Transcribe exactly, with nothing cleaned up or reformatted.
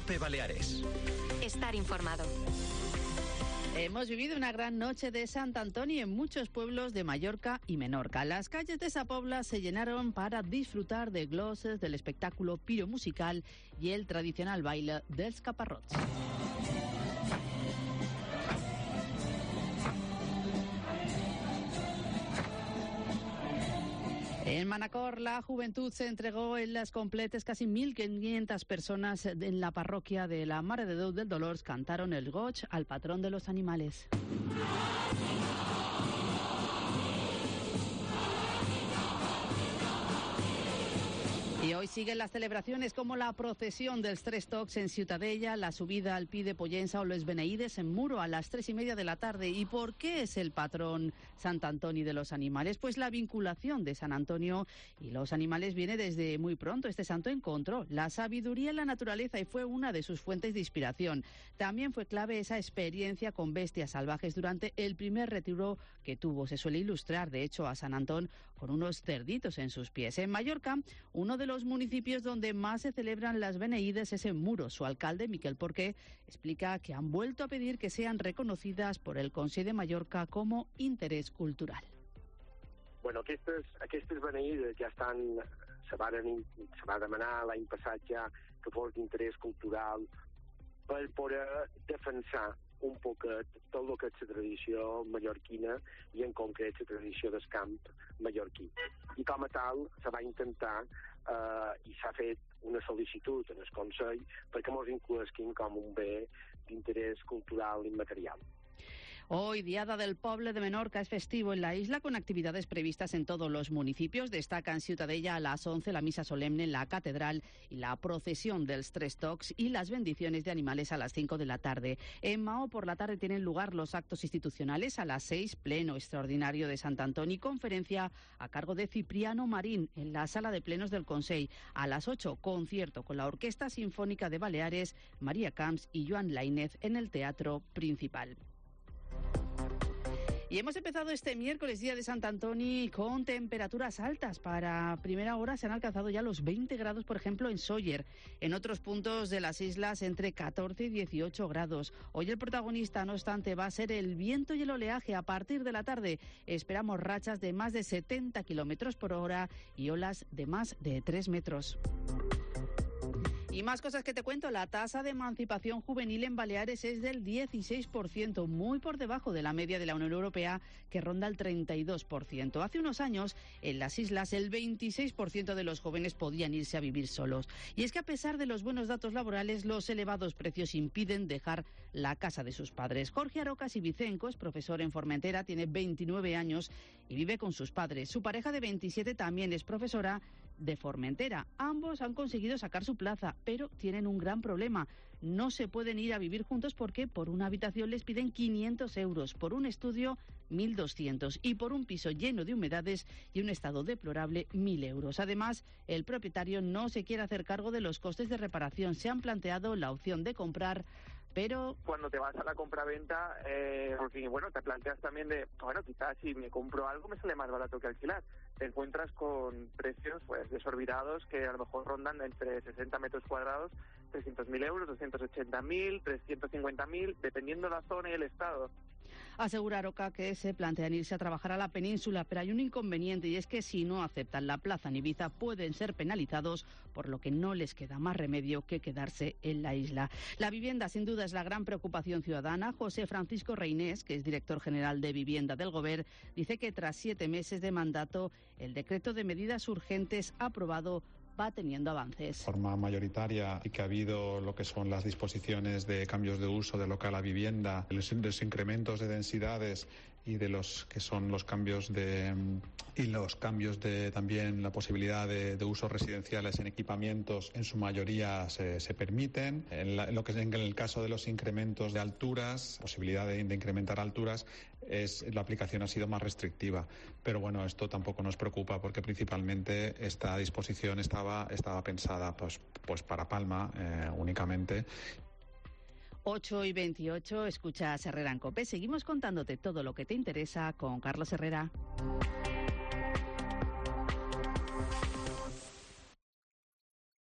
COPE Baleares. Estar informado. Hemos vivido una gran noche de Sant Antoni en muchos pueblos de Mallorca y Menorca. Las calles de Sa Pobla se llenaron para disfrutar de glosses, del espectáculo piromusical y el tradicional baile dels caparrots. En Manacor, la juventud se entregó en las completes. Casi mil quinientas personas en la parroquia de la Mare de Déu del Dolors cantaron el goig al patrón de los animales. Y hoy siguen las celebraciones como la procesión dels Tres Tocs en Ciutadella, la subida al Pi de Pollença o los Beneïdes en Muro a las tres y media de la tarde. ¿Y por qué es el patrón Sant Antoni de los animales? Pues la vinculación de San Antonio y los animales viene desde muy pronto. Este santo encontró la sabiduría en la naturaleza y fue una de sus fuentes de inspiración. También fue clave esa experiencia con bestias salvajes durante el primer retiro que tuvo. Se suele ilustrar, de hecho, a San Antón con unos cerditos en sus pies. En Mallorca, uno de los municipios donde más se celebran las Beneïdes es en Muro. Su alcalde, Miquel Porqué, explica que han vuelto a pedir que sean reconocidas por el Consell de Mallorca como interés cultural. Bueno, aquestes, aquestes beneïdes ja estan, se, varen, se va demanar l'any passat ja que fos d'interès cultural per poder defensar un poquet tot el que és la tradició mallorquina i en concret la tradició del camp mallorquí. I com a tal se va intentar eh, i s'ha fet una sol·licitud en el Consell perquè mos incloguin com un bé d'interès cultural immaterial. Hoy, Diada del Poble de Menorca, es festivo en la isla con actividades previstas en todos los municipios. Destaca en Ciutadella a las once la misa solemne en la catedral y la procesión dels Tres Tocs y las bendiciones de animales a las cinco de la tarde. En Mao por la tarde tienen lugar los actos institucionales. A las seis, pleno extraordinario de Sant Antoni, conferencia a cargo de Cipriano Marín en la sala de plenos del Consell. A las ocho, concierto con la Orquesta Sinfónica de Baleares, María Camps y Joan Lainez en el Teatro Principal. Y hemos empezado este miércoles, día de Sant Antoni, con temperaturas altas. Para primera hora se han alcanzado ya los veinte grados, por ejemplo, en Sóller. En otros puntos de las islas, entre catorce y dieciocho grados. Hoy el protagonista, no obstante, va a ser el viento y el oleaje. A partir de la tarde esperamos rachas de más de setenta kilómetros por hora y olas de más de tres metros. Y más cosas que te cuento. La tasa de emancipación juvenil en Baleares es del dieciséis por ciento, muy por debajo de la media de la Unión Europea, que ronda el treinta y dos por ciento. Hace unos años, en las islas, el veintiséis por ciento de los jóvenes podían irse a vivir solos. Y es que a pesar de los buenos datos laborales, los elevados precios impiden dejar la casa de sus padres. Jorge Arocas y Vicenco es profesor en Formentera, tiene veintinueve años y vive con sus padres. Su pareja de veintisiete también es profesora de Formentera. Ambos han conseguido sacar su plaza, pero tienen un gran problema. No se pueden ir a vivir juntos porque por una habitación les piden quinientos euros, por un estudio mil doscientos y por un piso lleno de humedades y un estado deplorable mil euros. Además, el propietario no se quiere hacer cargo de los costes de reparación. Se han planteado la opción de comprar, pero cuando te vas a la compraventa, eh, porque, bueno, te planteas también de, bueno, quizás si me compro algo me sale más barato que alquilar. Te encuentras con precios pues desorbitados que a lo mejor rondan entre sesenta metros cuadrados, trescientos mil euros, doscientos ochenta mil, trescientos cincuenta mil, dependiendo la zona y el estado. Asegura Aroca que se plantean irse a trabajar a la península, pero hay un inconveniente y es que si no aceptan la plaza en Ibiza pueden ser penalizados, por lo que no les queda más remedio que quedarse en la isla. La vivienda sin duda es la gran preocupación ciudadana. José Francisco Reinés, que es director general de Vivienda del Govern, dice que tras siete meses de mandato el decreto de medidas urgentes aprobado va teniendo avances. De forma mayoritaria y que ha habido lo que son las disposiciones de cambios de uso de local a vivienda, los, los incrementos de densidades y de los que son los cambios de y los cambios de también la posibilidad de, de usos residenciales en equipamientos en su mayoría se, se permiten. En, la, en lo que es en el caso de los incrementos de alturas, posibilidad de, de incrementar alturas, es la aplicación ha sido más restrictiva. Pero bueno, esto tampoco nos preocupa porque principalmente esta disposición estaba estaba pensada pues pues para Palma eh, únicamente. ocho y veintiocho, escuchas Herrera en COPE. Seguimos contándote todo lo que te interesa con Carlos Herrera.